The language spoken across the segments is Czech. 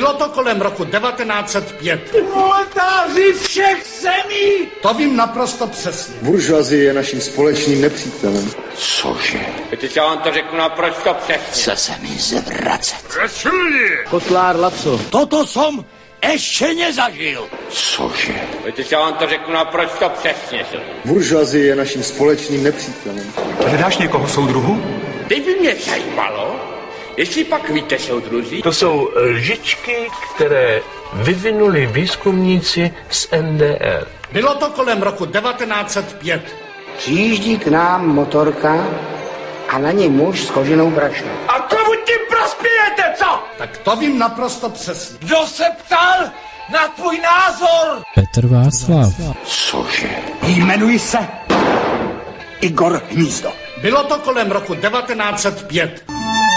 Bylo to kolem roku 1905. Proletáři všech zemí! To vím naprosto přesně. Buržoazie je naším společným nepřítelem. Cože? Teď já vám to řeknu naprosto přesně. Chce se mi zvracet. Kotlár Laco. Toto jsem ještě nezažil. Cože? Teď já vám to řeknu naprosto přesně. Buržoazie je naším společným nepřítelem. Hledáš někoho soudruhu? Teď by mě zajímalo, jestli pak víte, soudruzi. To jsou lžičky, které vyvinuli výzkumníci z NDR. Bylo to kolem roku 1905. Přijíždí k nám motorka a na něj muž s koženou brašnou. A komu tím prospějete, co? Tak to vím naprosto přesně. Kdo se ptal na tvůj názor? Petr Václav. Cože? Jmenuji se Igor Hnízdo. Bylo to kolem roku 1905.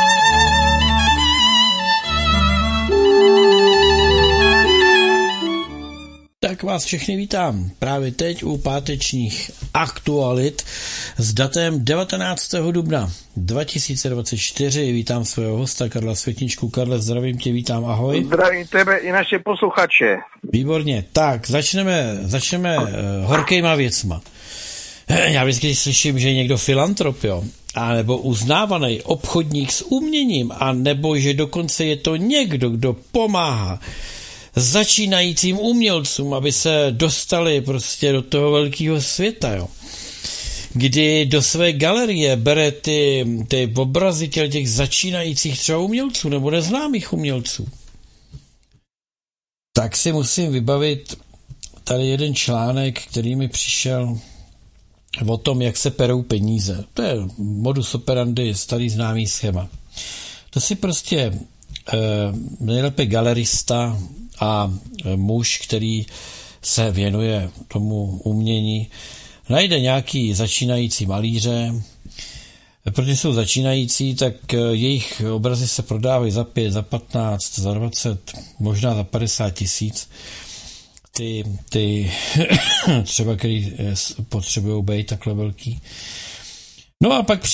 Tak vás všechny vítám právě teď u pátečních aktualit s datem 19. dubna 2024. Vítám svého hosta Karla Světničku. Karle, zdravím tě, vítám, ahoj. Zdravím tebe i naše posluchače. Výborně, tak začneme horkejma věcma. Já vždycky slyším, že je někdo filantrop, jo, a nebo uznávaný obchodník s uměním, a nebo že dokonce je to někdo, kdo pomáhá začínajícím umělcům, aby se dostali prostě do toho velkého světa, jo. Kdy do své galerie bere ty obrazy těch začínajících třeba umělců nebo neznámých umělců. Tak si musím vybavit tady jeden článek, který mi přišel o tom, jak se perou peníze. To je modus operandi, starý známý schéma. To si prostě nejlépe galerista a muž, který se věnuje tomu umění, najde nějaký začínající malíře. Protože jsou začínající, tak jejich obrazy se prodávají za 5, za 15, za 20, možná za 50 tisíc. Ty třeba, který potřebují být takhle velký. No a pak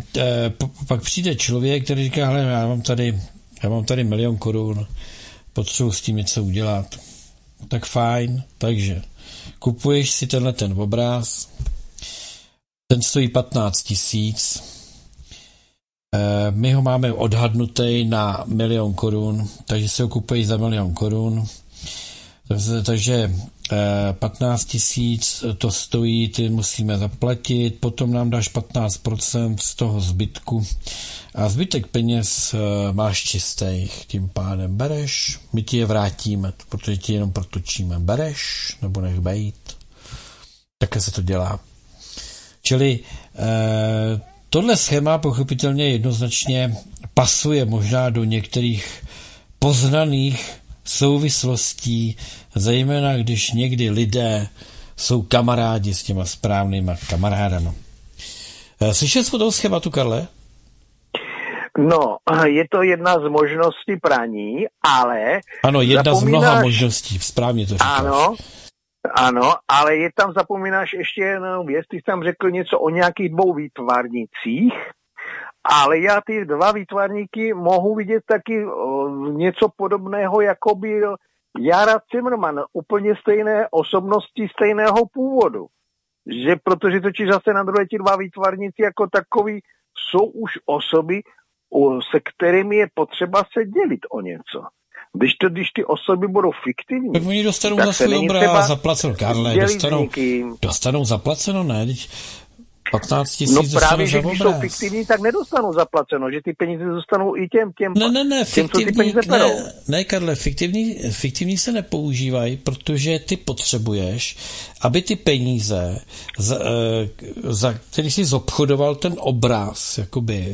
přijde člověk, který říká, hele, já mám tady 1 000 000 korun, potřebuji s tím něco udělat. Tak fajn, takže kupuješ si ten obraz, ten stojí 15 tisíc, my ho máme odhadnutý na 1 000 000 korun, takže si ho kupuješ za 1 000 000 korun, takže 15 tisíc to stojí, ty musíme zaplatit, potom nám dáš 15% z toho zbytku a zbytek peněz máš čistých, tím pádem bereš, my ti je vrátíme, protože ti jenom protočíme, bereš nebo nech bejt. Takhle se to dělá. Čili tohle schéma pochopitelně jednoznačně pasuje možná do některých poznaných souvislostí, zejména když někdy lidé jsou kamarádi s těma správnýma kamarádama. Slyšel jsi o toho schématu, Karle? No, je to jedna z možností praní, ale... Ano, jedna z mnoha možností, správně to říkáš. Ano, ale zapomínáš ještě jednou věc, ty jsi tam řekl něco o nějakých 2 výtvarnicích, ale já ty 2 výtvarníky mohu vidět taky něco podobného, jako byl Jara Zimmerman, úplně stejné osobnosti, stejného původu. Že protože totiž zase na druhé ti 2 výtvarníci jako takový jsou už osoby, se kterými je potřeba se dělit o něco. Když ty osoby budou fiktivní, tak oni dostanou za svůj obraz zaplaceno, Karle, dostanou zaplaceno, ne? 15 tisíc no dostanou právě, za že obraz. když jsou fiktivní, tak nedostanou zaplaceno, že ty peníze dostanou i těm fiktivní, co ty peníze ne, Karle, fiktivní se nepoužívají, protože ty potřebuješ, aby ty peníze, za který jsi zobchodoval ten obraz, jakoby,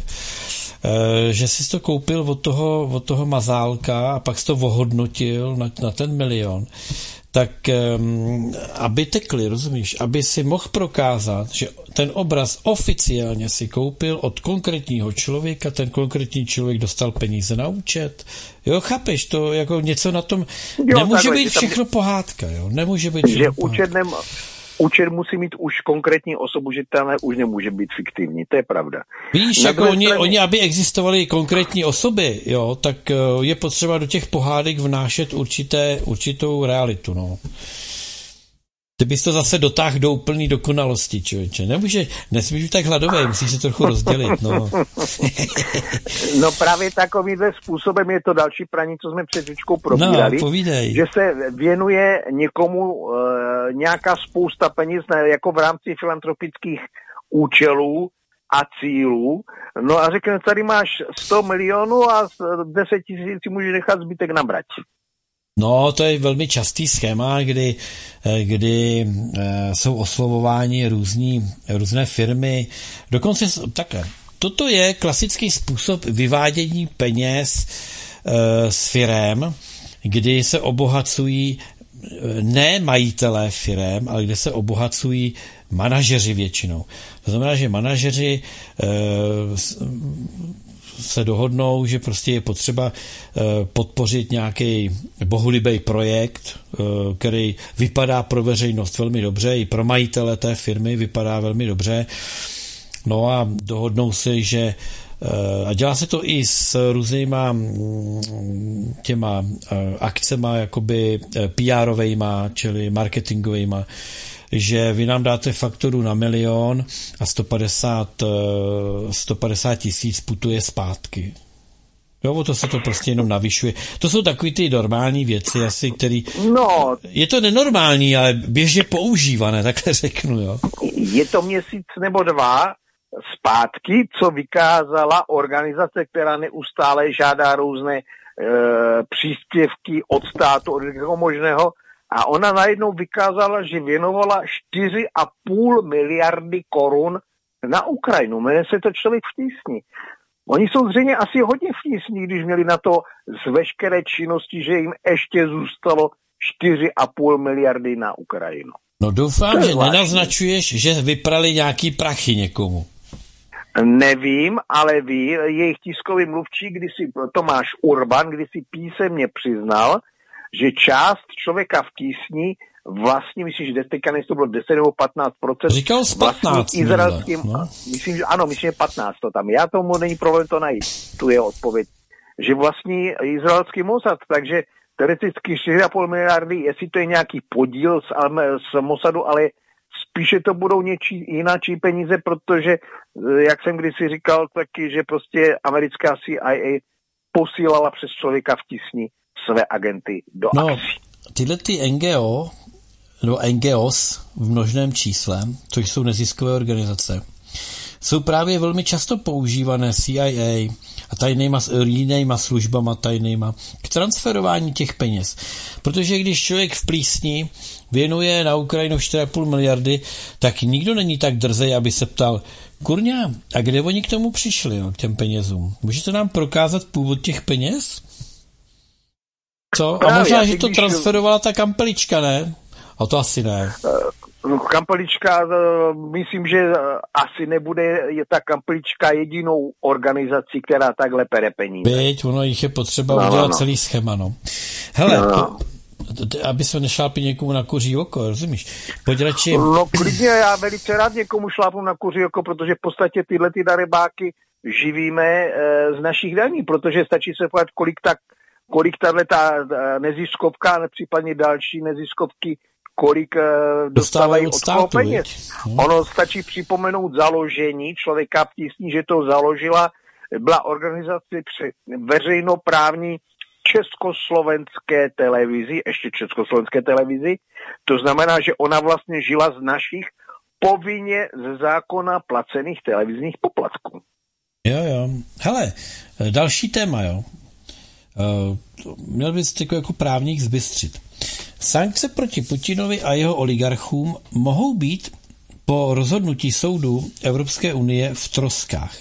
že jsi to koupil od toho mazálka a pak jsi to ohodnotil na ten 1 000 000, tak aby tekli, rozumíš, aby si mohl prokázat, že ten obraz oficiálně si koupil od konkrétního člověka, ten konkrétní člověk dostal peníze na účet. Jo, chápeš, to jako něco na tom, nemůže být všechno pohádka, jo, nemůže být všechno pohádka. účet musí mít už konkrétní osobu, že tam už nemůže být fiktivní, to je pravda. Víš, jako oni, aby existovaly konkrétní osoby, jo, tak je potřeba do těch pohádek vnášet určitou realitu, no. Ty bys to zase dotáhl do úplný dokonalosti, člověče. Nesmíš být tak hladovej, musíš se trochu rozdělit, no. No právě takovýmhle způsobem je to další praní, co jsme před chvíličkou probírali. No, povídej. Že se věnuje někomu nějaká spousta peněz jako v rámci filantropických účelů a cílů. No a řekne, tady máš 100 milionů a 10 000 si můžeš nechat zbytek nabrať. No, to je velmi častý schéma, kdy jsou oslovováni různé firmy. Dokonce takhle. Toto je klasický způsob vyvádění peněz s firem, kdy se obohacují ne majitelé firem, ale kde se obohacují manažeři většinou. To znamená, že manažeři se dohodnou, že prostě je potřeba podpořit nějaký bohulibý projekt, který vypadá pro veřejnost velmi dobře, i pro majitele té firmy vypadá velmi dobře. No a dohodnou si, že a dělá se to i s různýma těma akcema jakoby PR-ovejma, čili marketingovejma, že vy nám dáte fakturu na 1 000 000 a 150 000 putuje zpátky. Jo, to se to prostě jenom navyšuje. To jsou takový ty normální věci asi, který... No. Je to nenormální, ale běžně používané, takhle řeknu, jo. Je to měsíc nebo 2 zpátky, co vykázala organizace, která neustále žádá různé příspěvky od státu, od někoho možného, a ona najednou vykázala, že věnovala 4,5 miliardy korun na Ukrajinu. Jmenuje se to Člověk v tísni. Oni jsou zřejmě asi hodně v tísni, když měli na to z veškeré činnosti, že jim ještě zůstalo 4,5 miliardy na Ukrajinu. No doufám, že nenaznačuješ, že vyprali nějaký prachy někomu. Nevím, ale ví, jejich tiskový mluvčí, Tomáš Urban, kdysi písemně přiznal, že část Člověka v tísni vlastně, myslím, že teďka to bylo 10 nebo 15%. Říkal z 15. Izraelským, no. Myslím, že ano, myslím, že 15 to tam. Já tomu není problém to najít, tu je odpověď. Že vlastní izraelský Mossad, takže teoreticky 4,5 miliardy, jestli to je nějaký podíl z Mossadu, ale spíše to budou jináčí peníze, protože, jak jsem kdysi říkal, taky, že prostě americká CIA posílala přes Člověka v tísni své agenty do akcí. Tyhle ty NGO, nebo NGOs v množném čísle, což jsou neziskové organizace, jsou právě velmi často používané CIA a jinýma službama tajnýma k transferování těch peněz. Protože když člověk v plísni věnuje na Ukrajinu 4,5 miliardy, tak nikdo není tak drzej, aby se ptal, kurňa, a kde oni k tomu přišli, k těm penězům? Můžete nám prokázat původ těch peněz? Co? A možná, že to transferovala ta kampelička, ne? A to asi ne. Kampelička, myslím, že asi nebude ta kampelička jedinou organizací, která takhle pere peníze. Byť, ono jich je potřeba udělat celý schéma, no. Hele, aby se nešlápil někomu na kuří oko, rozumíš? Pojď radši... No klidně, já velice rád někomu šlápnu na kuří oko, protože v podstatě tyhle ty darebáky živíme z našich daní, protože stačí se povedat, kolik tato neziskovka, případně další neziskovky, kolik dostávají od koho peněz. Ono stačí připomenout založení Člověka v tísni, že to založila, byla organizace veřejnoprávní československé televizi, ještě československé televizi, to znamená, že ona vlastně žila z našich povinně ze zákona placených televizních poplatků. Jo. Hele, další téma, jo. Měl bys jako právník zbystřit. Sankce proti Putinovi a jeho oligarchům mohou být po rozhodnutí soudu Evropské unie v troskách.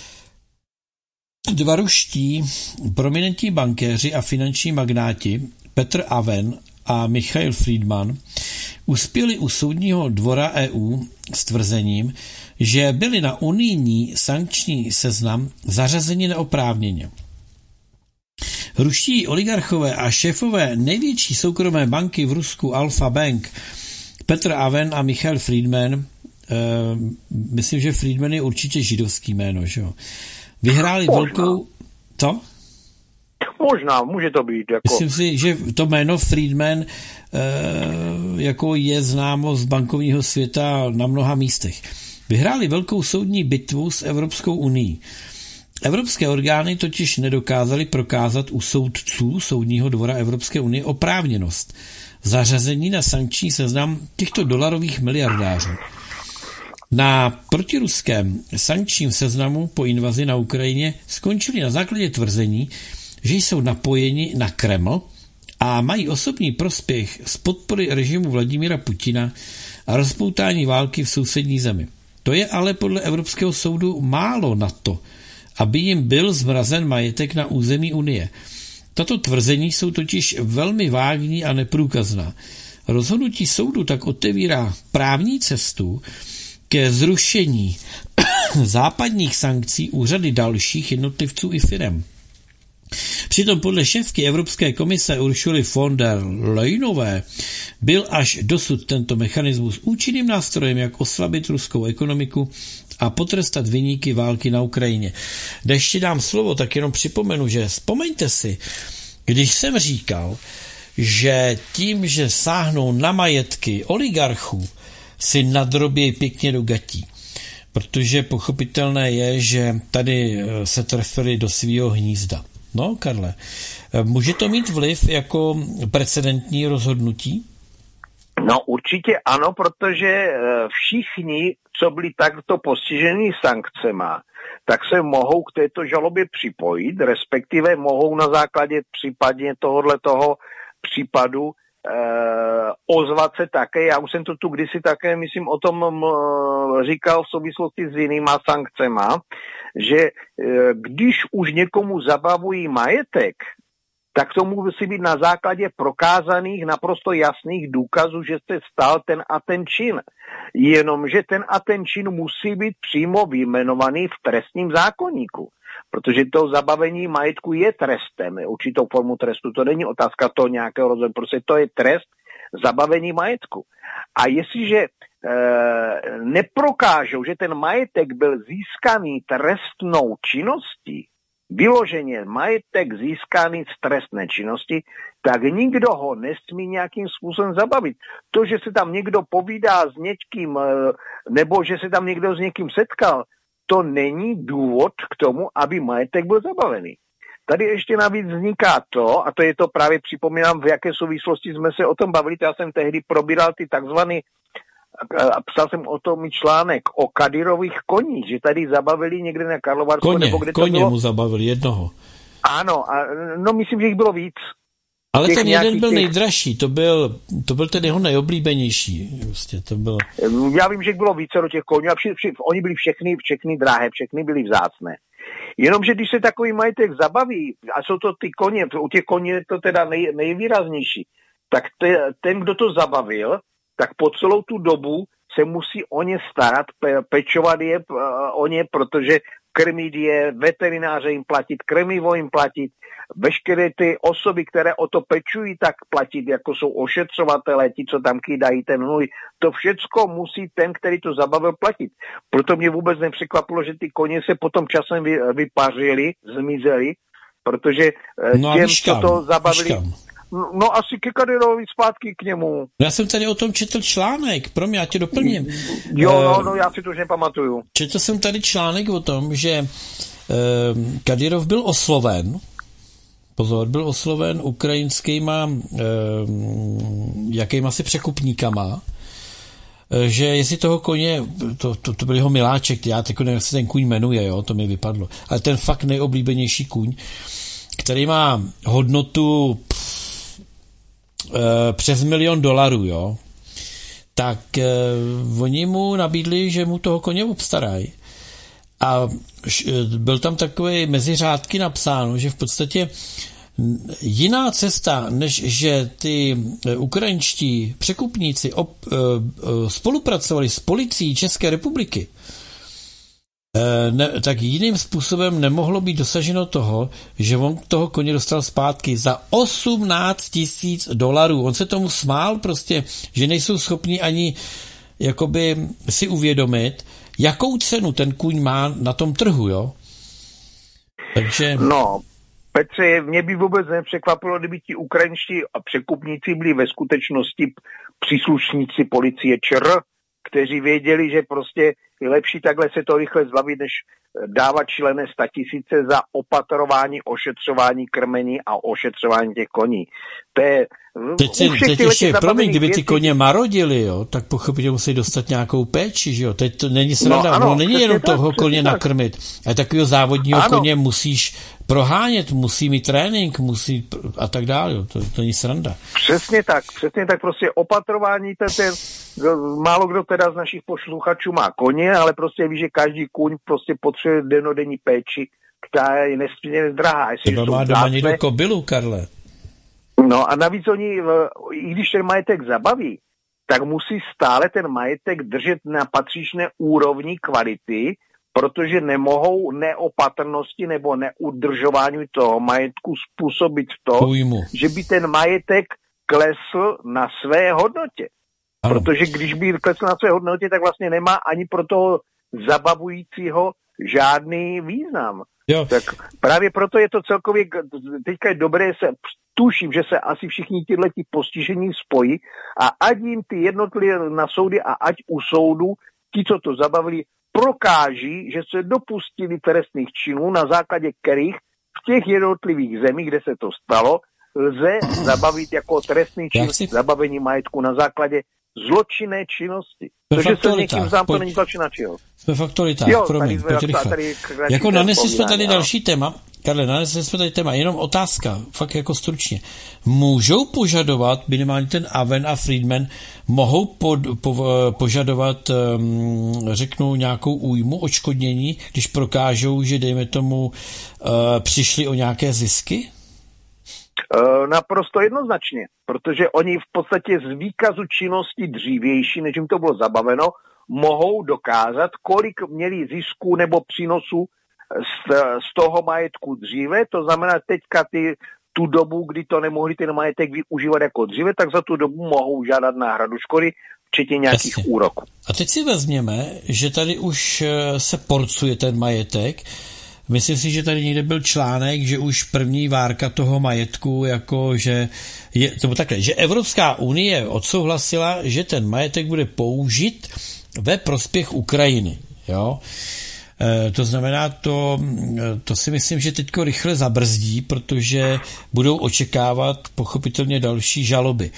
2 ruští prominentní bankéři a finanční magnáti Petr Aven a Michail Friedman uspěli u soudního dvora EU s tvrzením, že byli na unijní sankční seznam zařazeni neoprávněně. Ruští oligarchové a šéfové největší soukromé banky v Rusku Alfa Bank Petr Aven a Michael Friedman, myslím, že Friedman je určitě židovský jméno, že jo? Vyhráli velkou... Co? Možná, může to být. Jako... Myslím si, že to jméno Friedman jako je známo z bankovního světa na mnoha místech. Vyhráli velkou soudní bitvu s Evropskou unií. Evropské orgány totiž nedokázaly prokázat u soudců Soudního dvora Evropské unie oprávněnost zařazení na sankční seznam těchto dolarových miliardářů. Na protiruském sankčním seznamu po invazi na Ukrajině skončili na základě tvrzení, že jsou napojeni na Kreml a mají osobní prospěch z podpory režimu Vladimíra Putina a rozpoutání války v sousední zemi. To je ale podle Evropského soudu málo na to, aby jim byl zmrazen majetek na území Unie. Tato tvrzení jsou totiž velmi vágní a neprůkazná. Rozhodnutí soudu tak otevírá právní cestu ke zrušení západních sankcí u řady dalších jednotlivců i firem. Přitom podle šéfky Evropské komise Ursuly von der Leyenové byl až dosud tento mechanismus účinným nástrojem, jak oslabit ruskou ekonomiku a potrestat viníky války na Ukrajině. Když ti dám slovo, tak jenom připomenu, že vzpomeňte si, když jsem říkal, že tím, že sáhnou na majetky oligarchů, si nadrobějí pěkně do gatí. Protože pochopitelné je, že tady se trefili do svýho hnízda. No, Karle, může to mít vliv jako precedentní rozhodnutí? No určitě ano, protože všichni, co byli takto postiženi sankcema, tak se mohou k této žalobě připojit, respektive mohou na základě případně tohoto případu ozvat se také. Já už jsem to tu kdysi také, myslím, o tom říkal v souvislosti s jinýma sankcema, že když už někomu zabavují majetek, tak to musí být na základě prokázaných naprosto jasných důkazů, že se stal ten a ten čin. Jenomže ten a ten čin musí být přímo vyjmenovaný v trestním zákoníku. Protože to zabavení majetku je trestem, je určitou formu trestu. To není otázka toho nějakého rozhodnutí, prostě to je trest zabavení majetku. A jestliže neprokážou, že ten majetek byl získaný trestnou činností, vyloženě majetek získaný z trestné činnosti, tak nikdo ho nesmí nějakým způsobem zabavit. To, že se tam někdo povídá s někým, nebo že se tam někdo s někým setkal, to není důvod k tomu, aby majetek byl zabavený. Tady ještě navíc vzniká to, a to je to právě připomínám, v jaké souvislosti jsme se o tom bavili, já jsem tehdy probíral ty takzvané, a psal jsem o tom i článek o Kadyrových koních, že tady zabavili někde na Karlovarsku, nebo kde to bylo. Koně mu zabavili jednoho. Ano, no myslím, že jich bylo víc. Ale ten jeden byl nejdražší, to byl ten jeho nejoblíbenější. Prostě to bylo. Já vím, že jich bylo více do těch koní a oni byli všechny drahé, všechny byly vzácné. Jenomže když se takový majetek zabaví, a jsou to ty koně, u těch koní je to teda nejvýraznější, tak ten, kdo to zabavil, tak po celou tu dobu se musí o ně starat, pečovat je o ně, protože krmit je, veterináře jim platit, krmivo jim platit, veškeré ty osoby, které o to pečují, tak platit, jako jsou ošetřovatelé, ti, co tam kydají ten hnůj. To všecko musí ten, který to zabavil, platit. Proto mě vůbec nepřekvapilo, že ty koně se potom časem vypařili, zmizeli, protože těm, co to zabavili... No asi ke Kadyrovi zpátky k němu. Já jsem tady o tom četl článek, já tě doplním. Jo, no já si to už nepamatuju. Četl jsem tady článek o tom, že Kadyrov byl osloven, byl osloven ukrajinskýma jakýma si překupníkama, že jestli toho koně, to byl jeho miláček, já teď nevím, jak se ten kůň jmenuje, jo, to mi vypadlo, ale ten fakt nejoblíbenější kůň, který má hodnotu přes $1 milion, jo, tak oni mu nabídli, že mu toho koně obstarají. A byl tam takový mezi řádky napsáno, že v podstatě jiná cesta, než že ty ukrajinští překupníci spolupracovali s policií České republiky, tak jiným způsobem nemohlo být dosaženo toho, že on toho koně dostal zpátky za $18,000. On se tomu smál prostě, že nejsou schopni ani jakoby si uvědomit, jakou cenu ten kůň má na tom trhu, jo? Takže... No, Petře, mě by vůbec nepřekvapilo, kdyby ti ukrajinští překupníci byli ve skutečnosti příslušníci policie ČR, kteří věděli, že prostě je lepší takhle se to rychle zbavit, než dávat šílené 100 000 za opatrování, ošetřování krmení a ošetřování těch koní. To je... Teď ještě, promiň, kdyby ty koně marodili, jo, tak pochopitelně musí dostat nějakou péči, že jo. Teď to není sranda, ano, není jenom tak, toho koně tak nakrmit, ale takového závodního koně musíš prohánět, musí mít trénink, musí a tak dále, jo. To není sranda. Přesně tak, prostě opatrování, málo kdo teda z našich posluchačů má koně, ale prostě ví, že každý kůň prostě potřebuje denodenní péči, která je nesmírně drahá. Třeba má doma někdo kobylu, Karle. No a navíc oni, i když ten majetek zabaví, tak musí stále ten majetek držet na patřičné úrovni kvality, protože nemohou neopatrnosti nebo neudržování toho majetku způsobit to, že by ten majetek klesl na své hodnotě. Ano. Protože když by klesl na své hodnotě, tak vlastně nemá ani pro toho zabavujícího žádný význam. Jo. Tak právě proto je to celkově, teďka je dobré, tuším, že se asi všichni tyhleti postižení spojí a ať jim ty jednotlivé na soudy a ať u soudu ti, co to zabavili, prokáží, že se dopustili trestných činů, na základě kterých v těch jednotlivých zemích, kde se to stalo, lze zabavit jako trestný čin zabavení majetku na základě zločinné činnosti. Protože se někým znám, to není zločinná činnost. Jsme v aktualitách, promiň, pojď rychle. Jako nanesli jsme tady další téma. Karle, nanesli jsme tady téma, jenom otázka, fakt jako stručně. Můžou požadovat, minimálně ten Aven a Friedman, mohou požadovat, řeknu, nějakou újmu, odškodnění, když prokážou, že dejme tomu přišli o nějaké zisky? Naprosto jednoznačně, protože oni v podstatě z výkazu činnosti dřívější, než jim to bylo zabaveno, mohou dokázat, kolik měli zisků nebo přínosů z toho majetku dříve, to znamená teďka tu dobu, kdy to nemohli ten majetek využívat jako dříve, tak za tu dobu mohou žádat náhradu škody, včetně nějakých úroků. A teď si vezměme, že tady už se porcuje ten majetek. Myslím si, že tady někde byl článek, že už první várka toho majetku, jako že že Evropská unie odsouhlasila, že ten majetek bude použit ve prospěch Ukrajiny. Jo? To znamená, to si myslím, že teďko rychle zabrzdí, protože budou očekávat pochopitelně další žaloby.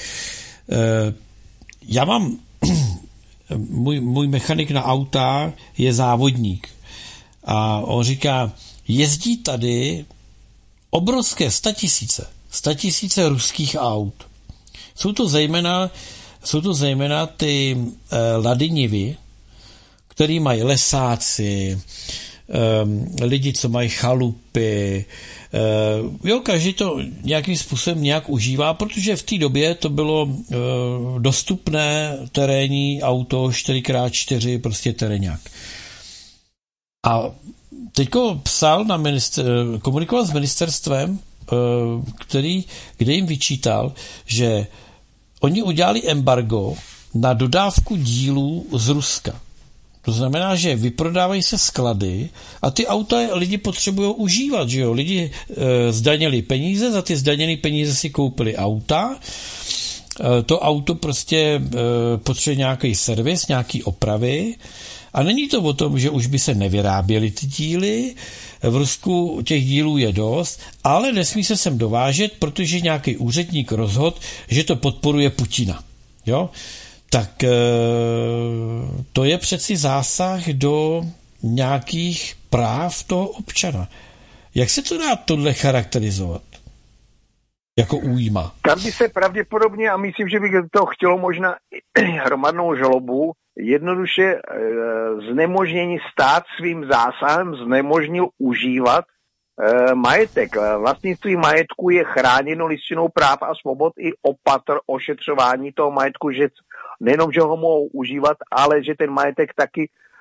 Já mám, můj mechanik na auta je závodník a on říká, jezdí tady obrovské 100 000 ruských aut. Jsou to zejména ty Lady Nivy, který mají lesáci, lidi, co mají chalupy. Každý to nějakým způsobem nějak užívá, protože v té době to bylo dostupné terénní auto 4x4, prostě teréňák. A teďko psal komunikoval s ministerstvem, kde jim vyčítal, že oni udělali embargo na dodávku dílů z Ruska. To znamená, že vyprodávají se sklady a ty auta lidi potřebují užívat, že jo? Lidi zdanili peníze, za ty zdaněné peníze si koupili auta, to auto prostě potřebuje nějaký servis, nějaký opravy a není to o tom, že už by se nevyráběly ty díly, v Rusku těch dílů je dost, ale nesmí se sem dovážet, protože nějaký úředník rozhodl, že to podporuje Putina, jo? Tak to je přeci zásah do nějakých práv toho občana. Jak se to dá tohle charakterizovat? Jako újma? Tam by se pravděpodobně, a myslím, že by to chtělo možná hromadnou žalobu, jednoduše znemožnění stát svým zásahem znemožnil užívat majetek. Vlastnictví majetku je chráněno listinou práv a svobod i ošetřování toho majetku, že nejenom, že ho mohou užívat, ale že ten majetek taky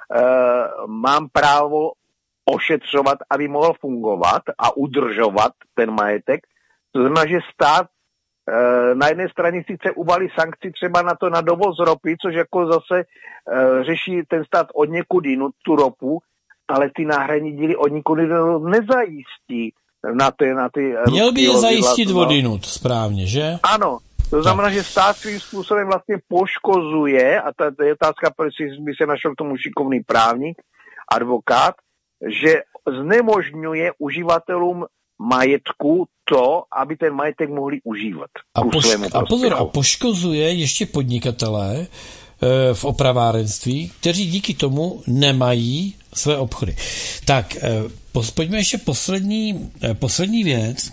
mám právo ošetřovat, aby mohl fungovat a udržovat ten majetek. To znamená, že stát na jedné straně sice uvalí sankci třeba na dovoz ropy, což jako zase řeší ten stát od někud jinut tu ropu, ale ty náhradní díly od někud nezajistí na ty měl by je zajistit odinut, správně, že? Ano, to znamená, že stát svým způsobem vlastně poškozuje, a ta je otázka, proč by se našel k tomu šikovný právník, advokát, že znemožňuje uživatelům majetku to, aby ten majetek mohli užívat. A poškozuje ještě podnikatelé v opravárenství, kteří díky tomu nemají své obchody. Tak, pojďme ještě poslední věc.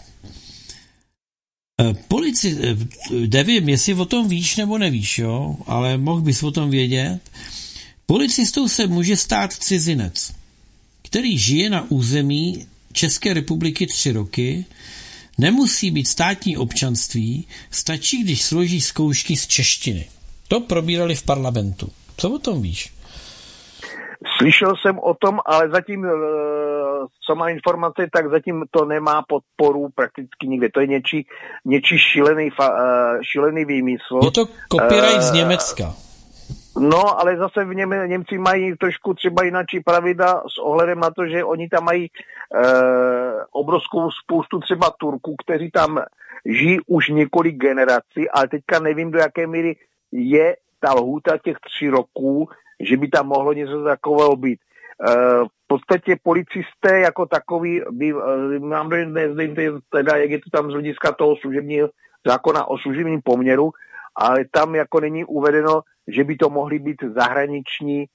Nevím, jestli o tom víš nebo nevíš, jo, ale mohl bys o tom vědět. Policistou se může stát cizinec, který žije na území České republiky 3 roky, nemusí být státní občanství, stačí, když složí zkoušky z češtiny. To probírali v parlamentu. Co o tom víš? Slyšel jsem o tom, ale zatím, co má informace, tak zatím to nemá podporu prakticky nikde. To je něčí šílený výmysl. Je to copyright z Německa. No, ale zase Němci mají trošku třeba jináčí pravidla s ohledem na to, že oni tam mají obrovskou spoustu třeba Turků, kteří tam žijí už několik generací, ale teďka nevím, do jaké míry je ta lhůta těch 3 roků, že by tam mohlo něco takového být. V podstatě policisté jako takový, mám nevím teda, jak je to tam z hlediska toho služebního zákona o služebním poměru, ale tam jako není uvedeno, že by to mohli být zahraniční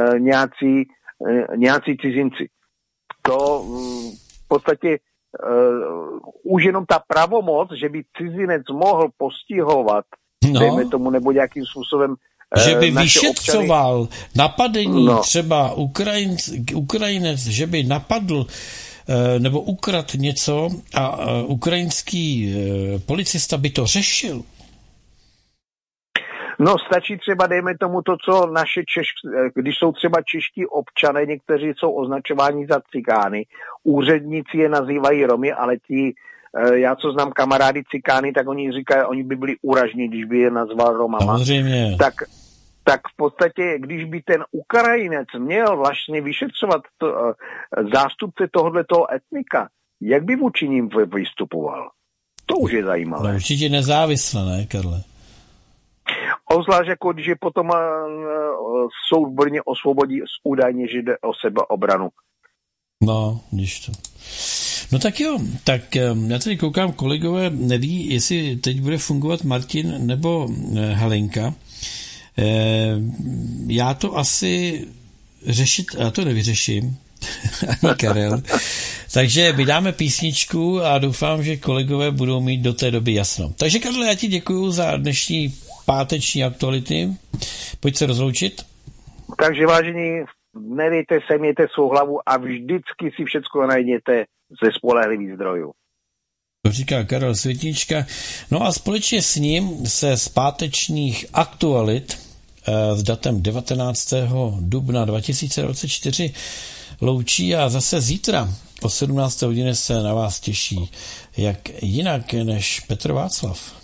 nějací cizinci. To v podstatě už jenom ta pravomoc, že by cizinec mohl postihovat, dejme tomu, nebo nějakým způsobem že by vyšetřoval napadení třeba Ukrajinec, že by napadl nebo ukradl něco a ukrajinský policista by to řešil. No, stačí třeba, dejme tomu to, co když jsou třeba čeští občané, někteří jsou označováni za cikány, úředníci je nazývají Romy, ale já co znám kamarády cikány, tak oni říkají, oni by byli úražní, když by je nazval Romama. Samozřejmě. Tak v podstatě, když by ten Ukrajinec měl vlastně vyšetřovat zástupce tohoto etnika, jak by vůči ním vystupoval? To už je zajímavé. No, určitě nezávisle, ne, Karle? Ozvlášť jako když je potom soud v Brně osvobodí údajně, že jde o sebeobranu. No, když to. No tak jo, tak já tady koukám, kolegové neví, jestli teď bude fungovat Martin nebo Helenka. Já to asi já to nevyřeším, ani Karel. Takže vydáme písničku a doufám, že kolegové budou mít do té doby jasno. Takže Karle, já ti děkuju za dnešní páteční aktuality. Pojď se rozloučit. Takže vážení, nedejte se, mějte svou hlavu a vždycky si všecko najděte ze spolehlivých zdrojů. To říká Karel Světnička. No a společně s ním se z pátečních aktualit s datem 19. dubna 2024 loučí a zase zítra o 17. hodině se na vás těší. Jak jinak než Petr Václav.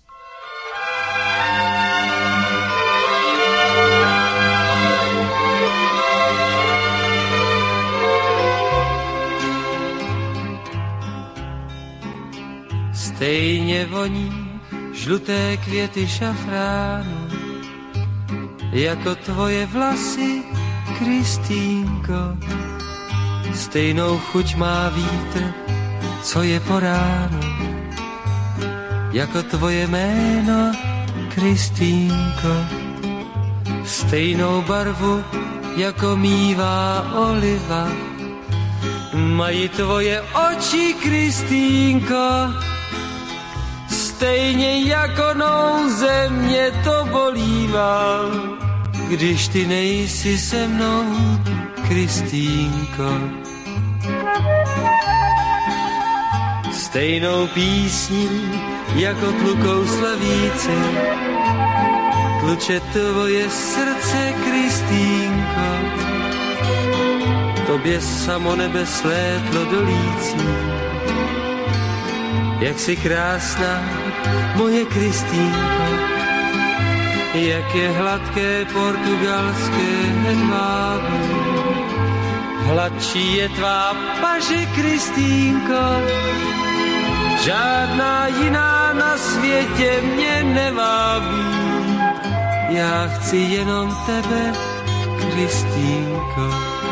Stejně voní žluté květy šafránu, jako tvoje vlasy, Kristýnko. Stejnou chuť má vítr, co je po ránu, jako tvoje jméno, Kristýnko. Stejnou barvu, jako mívá oliva, mají tvoje oči, Kristýnko. Stejně jako nouze mě to bolívá, když ty nejsi se mnou, Kristýnko. Stejnou písní, jako tlukou slavíci, tluče tvoje srdce, Kristýnko. tobě samo nebe slétlo dolící. Jak jsi krásná, moje Kristýnko, jak je hladké portugalské hedvábí. Hladčí je tvá paže, Kristýnko, žádná jiná na světě mě nevábí. Já chci jenom tebe, Kristýnko.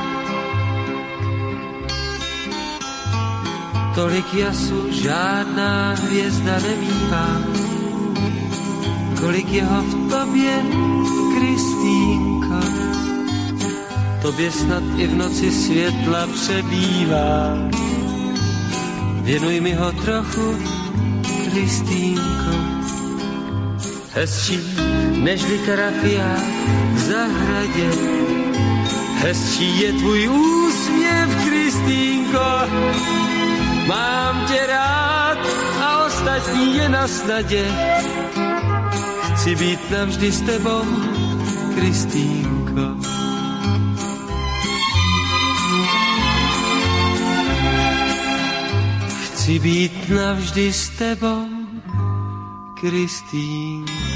Tolik jasu žádná hvězda nemívá, kolik jeho v tobě, Kristýnko. Tobě snad i v noci světla přebývá. Věnuj mi ho trochu, Kristýnko. Hezčí nežli karafiák v zahradě, hezčí je tvůj úsměv, Kristýnko. Mám tě rád a ostatní je na snadě. Chci být navždy s tebou, Kristýnko. Chci být navždy s tebou, Kristýnko.